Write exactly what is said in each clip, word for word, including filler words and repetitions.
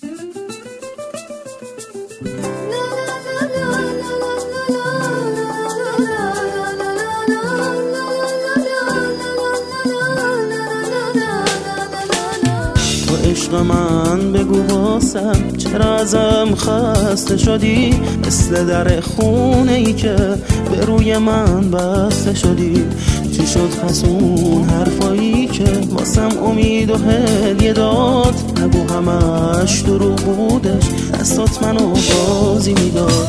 عشق من بگو واسم چرا ازم خسته شدی؟ مثل در خونه ای که به روی من بسته شدی. چی شد پس اون حرفایی که واسم امید و هدیه داد؟ نگو همش دروغ بودش، دستات منو بازی میداد.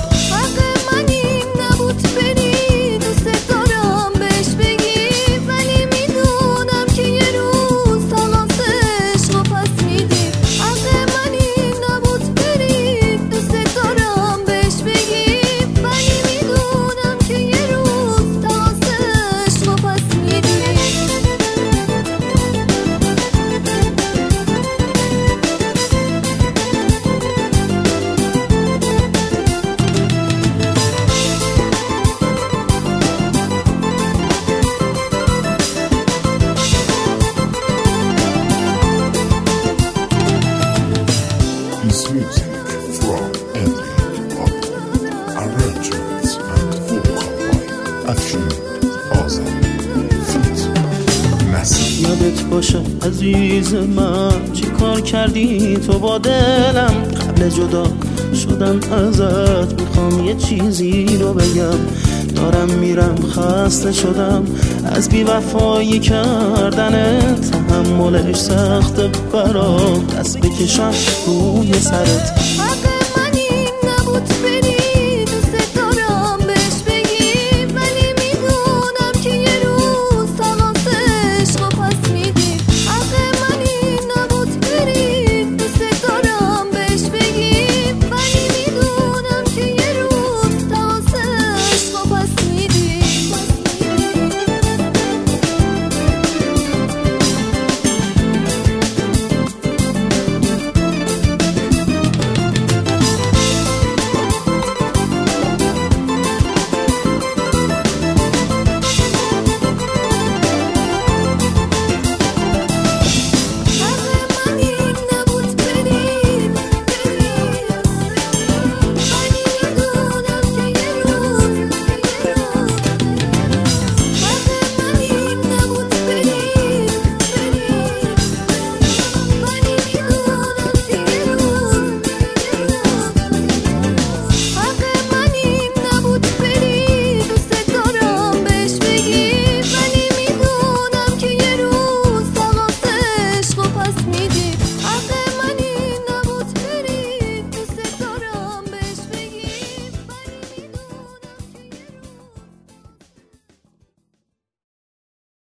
Music from Andy Pop, arrangements and vocal by Afshin Azam, feat Nasir. یادت باشه عزیز من چی کار کردی تو با دلم؟ قبل جدا شدم ازت میخوام یه چیزی رو بگم. دارم میرم خسته شدم از بی‌وفایی کردنت، تحملش سخته برام، دست بکشم روی سرت. حق من این نبود